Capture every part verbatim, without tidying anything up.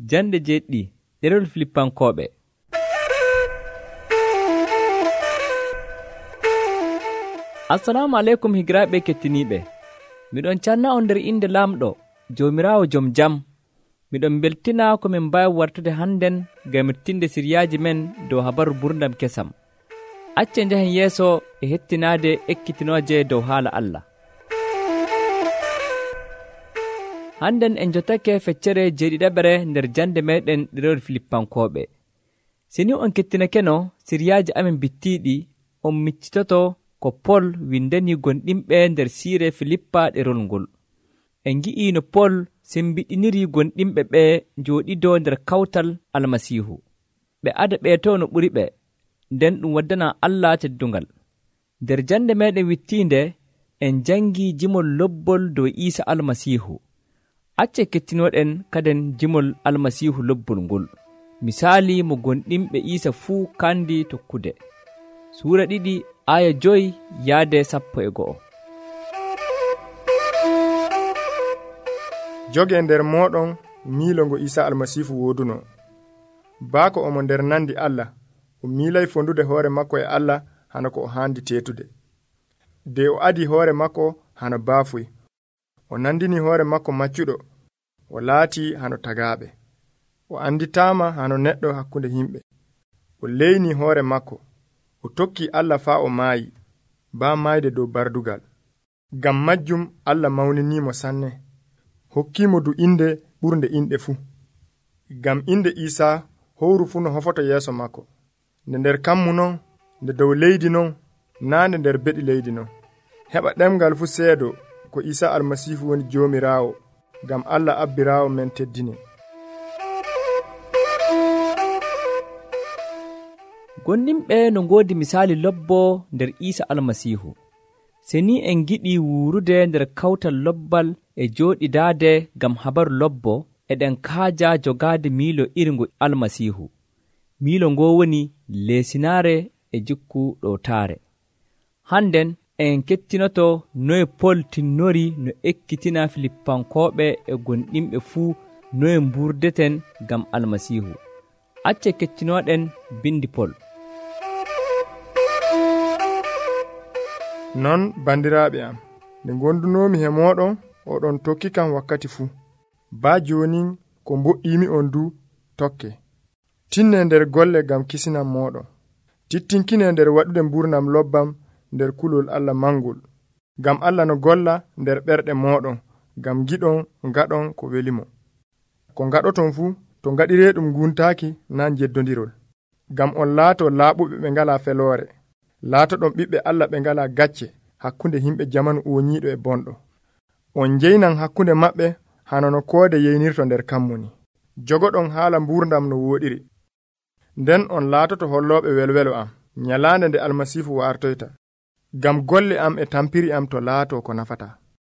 Jande jeɗɗi ɗerewol Filippankoɓe. Assalamu aleykum higiraɓe kettiniɓe. Miɗon canna on nder inde lamɗo Jomirawo joom jam. Miɗon beltina ko min mbawi wartude hannden gamirtinde siryaji men dow habaru gurdam kesam. Acce njahen yeeso e hettinade ekkitinoje dow haala Allah. Hannden en jottake feccere jeeɗiɗaɓere nder jande meɗen ɗerewol Filippankoɓe. Sini on kettinakeno siryaji amin bittiɗi, on miccitoto ko Pol windani gonɗinɓe nder siire Filippa ɗerol ngol. En gi'i no Pol sembiɗiniri gonɗinɓe ɓe jooɗido nder kawtal Almasihu. Ɓe ada ɓeeto no ɓuri ɓe, nden ɗum waddana Allah teddungal. Nder jande meɗen wittinde en jangi jimol lobbol dow Isa Almasihu. Acce kettinoɗen kaden jimol Almasihu lobbol ngol. Misali mo gonɗinɓe Isa fuu kandi tokkude. Suura ɗiɗi aya joyi yaade sappo e go'o. Joge nder moɗon miilo ngo Isa Almasihu woduno. Baako omo nder nandi Allah, o miilay fondude hoore makko e Allah hano ko o handi tetude. De o adi hoore makko hano baafuy. O nandini hoore makko maccuɗo, o laati hano tagaɓe. O anditama hano neɗɗo hakkunde himɓe. O leyni hoore makko, o tokki Allah faa o maayi, ba mayde dow bardugal. Gam majjum Allah mawninimo sanne, hokkimo du inde ɓurnde inɗe fuu. Gam inde Isa howru fuu no hofoto yeeso makko, nde nder kammu non, nde dow leydi non, naande nder beɗi leydi non. Heɓa ɗemgal fuu seedo ko Isa Almasihu woni Jomirawo, gam Allah abbirawo men teddine. Gonɗinɓe no ngoodi misali lobbo nder Isa Almasihu. Seni en giɗi wuurude nder kawtal lobbal e jooɗidaade gam habaru lobbo, eɗen kaaja jogaade miilo irngo Almasihu. Miilo ngo woni leesinaare e jikku ɗowtaare. Hannden en kettinoto noye Pol tinnori no ekkitina Filippankoɓe e gonɗinɓe fuu noye mburdeten gam Almasihu. Acce kettinoɗen bindi Pol. Non bandiraɓe am, nde gondunomi he moɗon, oɗon tokki kam wakkati fuu. Ba jonin ko mboɗɗimi on du tokke. Tinne nder golle gam kisinam moɗon. Tittinkine nder waɗude mburnam lobbam nder kulol Allah mangol. Gam Allah no golla nder ɓerɗe moɗon, gam giɗon ngaɗon ko welimo. Ko ngaɗoton fuu, to ngaɗire ɗum guntaki nan jeddondirol. Gam on laato laaɓuɓe ɓe ngala feloore. Laato ɗon ɓiɓɓe Allah ɓe ngala gacce hakkunde himɓe jamanu oñiiɗo e bonɗo. On jeynan hakkunde maɓɓe hano no koode yeynirto nder kammuni. Jogoɗon haala mburdam no woɗiri. Nden on laatoto hollooɓe welwelo am, nyalaande nde Almasihu wartoyta. Gam golle am e tampiri am to laato ko nafata.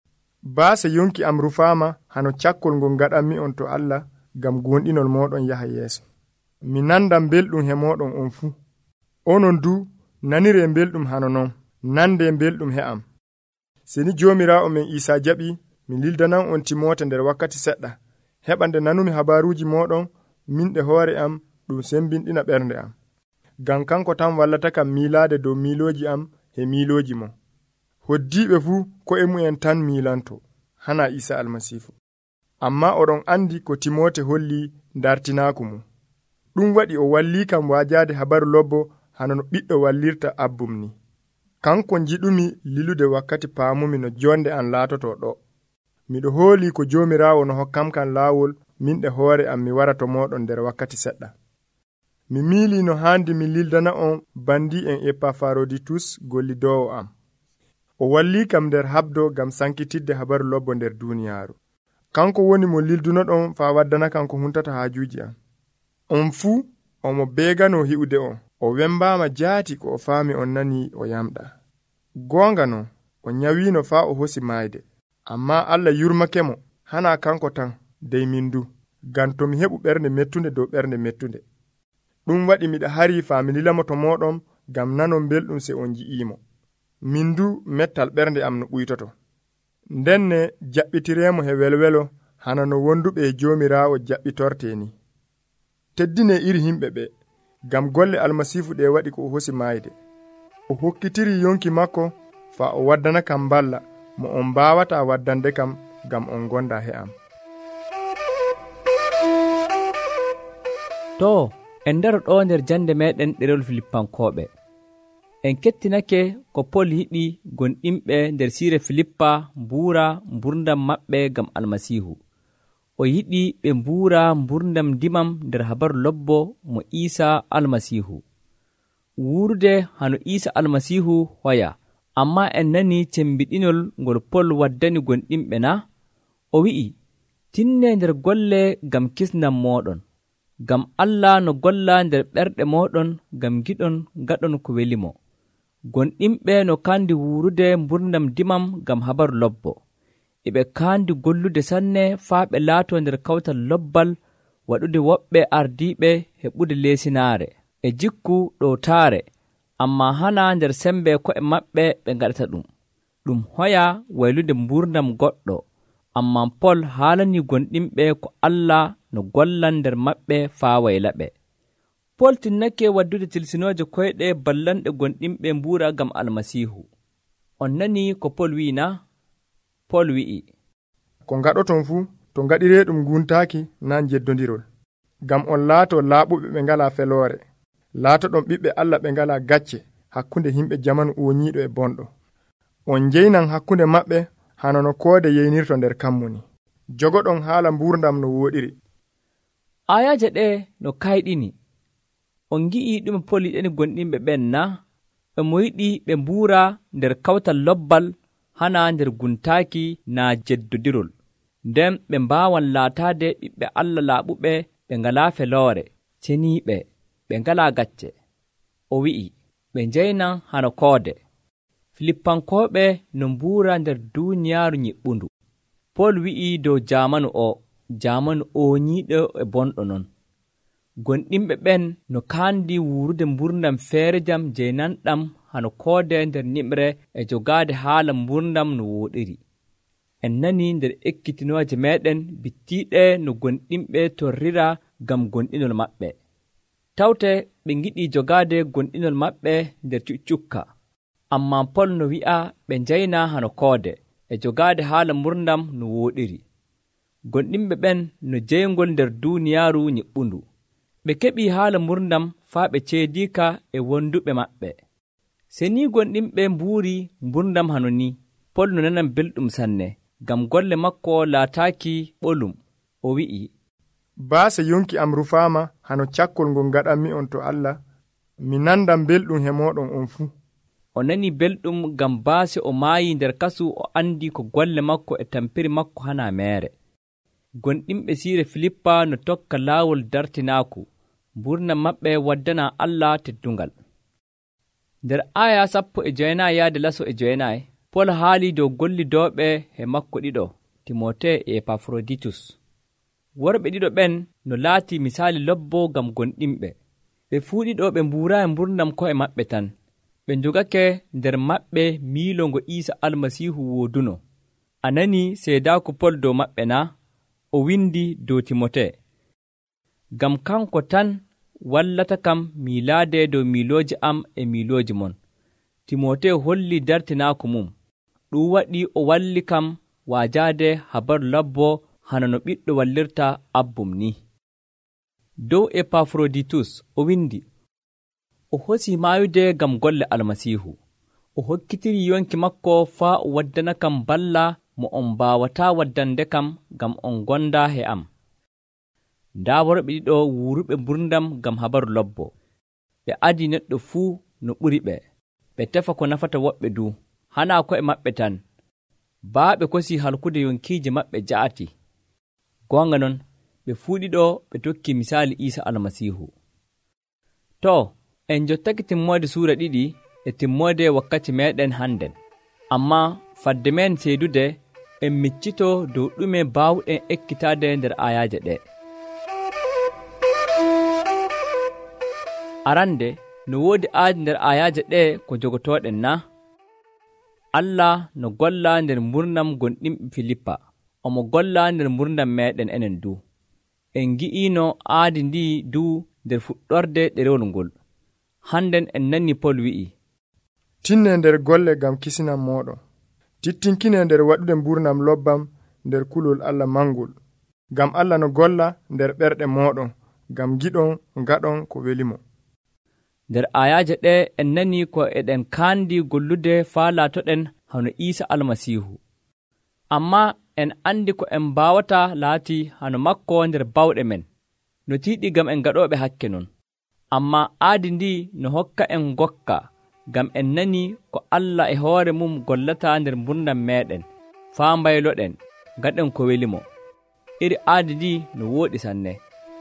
Baase yonki am rufaama hano cakkol ngol ngaɗanmi on to Allah gam gonɗinol moɗon yaha yeeso. Mi nandam belɗum he moɗon on fuu. Onon du nanire belɗum hano non, nande belɗum he am. Seni Jomirawo men Isa jaɓi, mi lildanan on Timote nder wakkati seɗɗa, heɓa nde nanumi habaruji moɗon, minɗe hoore am ɗum sembinɗina ɓernde am. Gam kanko tan wallata kam miilade dow miiloji am he miiloji mo. Hoddiɓe fuu ko e mu'en tan miilanto, hana Isa Almasihu. Amma oɗon andi ko Timote holli dartinaku mum. Ɗum waɗi o walli kam wajade habaru lobbo hano no ɓiɗɗo wallirta abbum ni. Kanko jiɗumi lilude wakkati paamumi no jonde an laatoto ɗo. Miɗo hooli ko Jomirawo no hokkam kan laawol minɗe hoore am mi wara to moɗon nder wakkati seɗɗa. Mi miili no handi mi lildana on bandi en Epafroditus gollidowo am. O walli kam nder habdo gam sankitidde habaru lobbo nder duniyaaru. Kanko woni mo lilduno ɗon fa waddana kanko huntata haajuji am. On fuu omo beegano hi'ude on. O wembama jaati ko o faami on nani o yamɗa. Gonga no, o nyawino fa o hosi mayde. Amma Allah yurmake mo, hana kanko tan, dey min du, gam to mi heɓu ɓernde mettunde dow ɓernde mettunde. Ɗum waɗi miɗa hari faamililamo to moɗon, gam nanon belɗum se on ji'imo. Min du mettal ɓernde am no ɓuytoto. Ndenne jaɓɓitiremo he welwelo hana no wonduɓe Jomirawo jaɓɓitorte ni. teddine iri himɓe ɓe gam golle almasiihu ɗe waɗi ko o hosi maayde. O hokkitiri yonki makko fa o waddana kam balla mo on mbawata waddande kam gam on gonda he am. to en ndaro ɗo nder jande meɗen ɗerewol filippankoɓe en kettinake ko pol yiɗi gonɗinɓe nder siire filippa mbuura mburdam maɓɓe gam almasiihu. o yiɗi ɓe mbuura mburdam dimam nder habaru lobbo mo isa almasiihu. wuurde hano isa almasiihu hoya, amma en nani cembiɗinol ngol pol waddani gonɗinɓe na? o wi'i tinne nder golle gam kisnam moɗon, gam allah no golla nder ɓerɗe moɗon gam giɗon gaɗon ko welimo. gonɗinɓe no kandi wuurude mburdam dimam gam habaru lobbo, eɓe kandi gollude sanne faa ɓe laato nder kawtal lobbal waɗude woɓɓe ardiɓe heɓude leesinaare e jikku ɗowtaare, amma hana nder sembe ko'e maɓɓe ɓe gaɗata ɗum. ɗum hoya waylude mburdam goɗɗo, amma pol haalani gonɗinɓe ko allah no gollan nder maɓɓe faa waylaɓe. pol tinnake waddude tilsinooje koyɗe ballanɗe gonɗinɓe mbuura gam almasiihu. on nani ko pol wi'i na? pol wi'i ko gaɗoton fuu to gaɗire ɗum guntaaki na jeddondirol, gam on laato laaɓuɓe ɓe ngala feloore, laatoɗon ɓiɓɓe allah ɓe ngala gacce hakkunde himɓe jamanu oñiiɗo e bonɗo. on jeynan hakkunde maɓɓe hano no koode yeynirto nder kammuni. jogoɗon haala mburdam no wooɗiri. ayaje ɗe no kayɗini. on gi'i ɗume pol yiɗani gonɗinɓe ɓen na? ɓe mo yiɗi ɓe mbuura nder kawtal lobbal hana nder guntaaki na jeddodirol, nden ɓe mbawan laatade ɓiɓɓe allah laaɓuɓe ɓe ngala feloore, ceniiɓe, ɓe ngala gacce. o wi'i ɓe njeynan hano koode. filippankoɓe no mbuura nder duuniyaaru nyiɓɓundu. pol wi'i dow jamanu o, jamanu oñiiɗo e bonɗo non. gonɗinɓe ɓen no kandi wuurude mburdam feere jam jeynanɗam hano koode nder nimre e jogaade haala mburdam no wooɗiri. en nani nder ekkitinooje meɗen bittiiɗe no gonɗinɓe torrira gam gonɗinol maɓɓe. tawte ɓe giɗi jogaade gonɗinol maɓɓe nder cuccukka, amma pol no wi'a ɓe njayna hano koode e jogaade haala mburdam no wooɗiri. gonɗinɓe ɓen no jeyngol nder duuniyaaru nyiɓɓundu. ɓe keɓi haala mburdam faa ɓe ceediika e wonduɓe maɓɓe. se ni gonɗinɓe mbuuri mburdam hano ni, pol no nanan belɗum sanne gam golle makko laataaki ɓolum. o wi'i baase yonki am rufaama hano cakkol ngol gaɗanmi on to allah, mi nandan belɗum he moɗon on fuu. o nani belɗum gam baase o maayi nder kasu o andi ko golle makko e tampiri makko hana meere. gonɗinɓe siire filippa no tokka laawol dartinaaku, mburnam maɓɓe waddana allah teddungal. nder aya sappo e joynayi yaade laso e joynayi, pol haali dow gollidooɓe he makko ɗiɗo, timote e epafroditus. worɓe ɗiɗo ɓen no laati misali lobbo gam gonɗinɓe. ɓe fuu ɗiɗo ɓe mbuuraayi mburnam ko'e maɓɓe tan, ɓe jogake nder maɓɓe miilo ngo isa almasiihu wooduno. a nani seedaaku pol dow maɓɓe na? o windi dow timote, gam kanko tan wallata kam miilaade dow miilooji am e miilooji mon. timote holli dartinaaku mum, ɗum waɗi o walli kam waajaade habaru labbo hana no ɓiɗɗo wallirta abbum ni. dow epafroditus o windi, o hosi maayude gam golle almasiihu. o hokkitiri yonki makko faa o waddana kam balla mo on mbawata waddande kam gam on gonda he am. nda worɓe ɗiɗo wuuruɓe mburdam gam habaru lobbo. ɓe adi neɗɗo fuu no ɓuri ɓe, ɓe tefa ko nafata woɓɓe du, hana ko e maɓɓe tan, baa ɓe kosi halkude yonkiiji maɓɓe ja'ati. gonga non ɓe fuu ɗiɗo ɓe tokki misali isa almasiihu. to en jottaki timmode suura ɗiɗi e timmode wakkati meɗen hannden, amma fadde men seedude en miccito dow ɗume baawɗen ekkitade nder ayaje ɗe. arande no woodi aadi nder ayaje ɗe ko jogotoɗen na? allah no golla nder mburnam gonɗinɓe filippa, omo golla nder mburnam meɗen enen du. en gi'ino aadi ndi du nder fuɗɗorde ɗerewol ngol. Hannden en nanni Pol wi'i, tinne nder golle gam kisinam moɗon, tittinkine nder waɗude mburnam lobbam nder kulol Allah mangol, gam Allah no golla nder ɓerɗe moɗon, gam giɗon ngaɗon ko welimo. Nder ayaje ɗe en nani ko eɗen kandi gollude faa laatoɗen hano Isa almasihu. Amma en andi ko en mbawata laati hano makko nder bawɗe men, no tiiɗi gam en gaɗoɓe hakke non. Amma aadi ndi no hokka en gokka, gam en nani ko Allah e hoore mum gollata nder mburnam meɗen, faa mbayloɗen, gaɗen ko welimo. Iri aadi ndi no wooɗi sanne.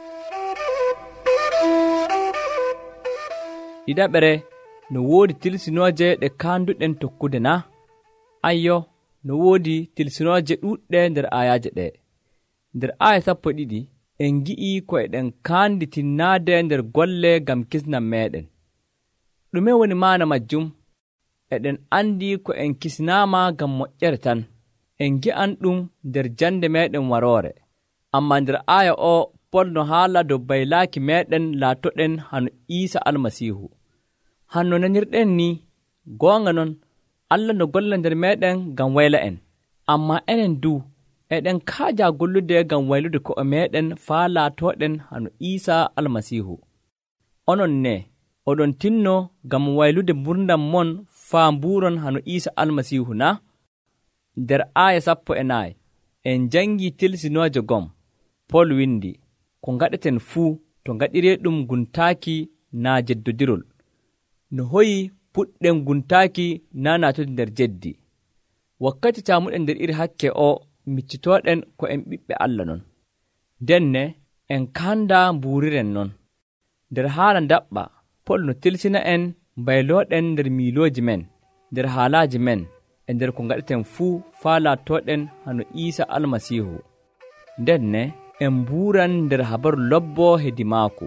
Ɗiɗaɓere, no woodi tilsinooje ɗe kaanduɗen tokkude na? Ayyo, no woodi tilsinooje ɗuuɗɗe nder ayaje ɗe. Nder aya sappo ɗiɗi, en gi'i ko eɗen kaandi tinnaade nder golle gam kisnam meɗen. Ɗume woni maana majjum? Eɗen andi ko en kisnaama gam moƴƴere tan. En gi'an ɗum nder jande meɗen waroore. Amma nder aya o, Pol no haala dow baylaaki meɗen laatoɗen hano Isa almasihu. Hanno nanirɗen ni, goonga non, Allah no golla nder meɗen gam wayla en. Amma enen du, eɗen kaaja gollude gam waylude ko'e meɗen faa laatoɗen hano Isa almasihu. Onon ne, oɗon tinno gam waylude mburdam mon faa mburon hano Isa almasihu na? Nder aya sappo e nayi, en jangi tilsinooje gom. Pol windi, ko ngaɗeten fuu to ngaɗire ɗum guntaaki na jeddodirol. No hoyi puɗɗen guntaaki na naatude nder jeddi. Wakkati caamuɗen nder iri hakke o, miccitooɗen ko en ɓiɓɓe Allah non. Denne en kanda mbuuriren non. Nder haala ndaɓɓa, Pol no tilsina en mbaylooɗen nder miilooji men, nder haalaaji men, e nder ko ngaɗeten fuu faa laatooɗen hano Isa almasihu. Denne en mbuuran nder habaru lobbo hedi maako.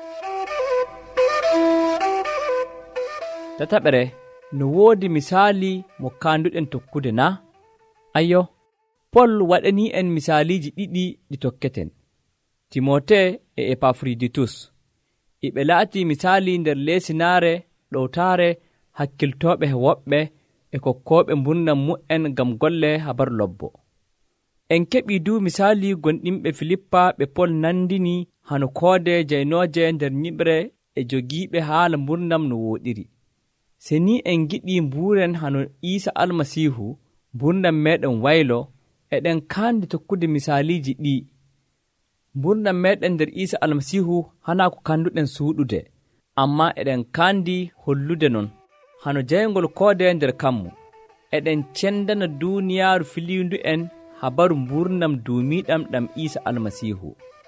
Tataɓere, no woodi misaali mo kaanduɗen tokkude na? Ayyo, Pol waɗani en misaaliiji ɗiɗi ɗi tokketen, Timote e Epafroditus. Iɓe laati misaali nder leesinaare ɗowtaare hakkiltooɓe he woɓɓe e kokkooɓe mburnam mu'en gam golle habaru lobbo. En keɓi du misaali gonɗinɓe Filippa ɓe Pol nandini hano koode jaynooje nder nyiɓre e jogiiɓe haala mburnam no wooɗiri. Se ni en giɗi mbuuren hano Isa almasihu, mburnam meɗen waylo, eɗen kaandi tokkude misaaliiji ɗi. Mburnam meɗen nder Isa almasihu hana ko kanduɗen suuɗude, amma eɗen kaandi hollude non, hano jayngol koode nder kammu. Eɗen cendana duuniyaaru filiindu en habaru mburnam duumiiɗam ɗam Isa almasihu.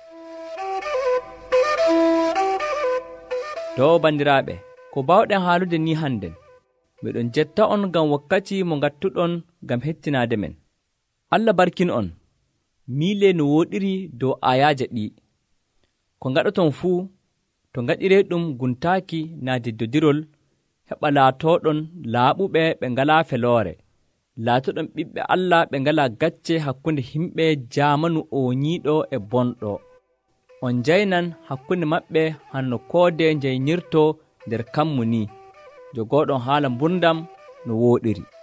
To bandiraaɓe, ko bawɗen haalude ni hannden, miɗon jetta on gam wakkati mo ngattuɗon gam hettinaade men. Allah barkin on, miile no wooɗiri dow ayaje ɗi. Ko ngaɗoton fuu, to ngaɗire ɗum guntaaki na jeddodirol, heɓa laatoɗon laaɓuɓe ɓe ngalaa feloore, laatoɗon ɓiɓɓe Allah ɓe ngalaa gacce hakkunde himɓe jaamanu o ñiiɗo e bonɗo. On jaynan hakkunde maɓɓe hanno koode njaynirto nder kammu ni, jogooɗon haala mburdam no wooɗiri.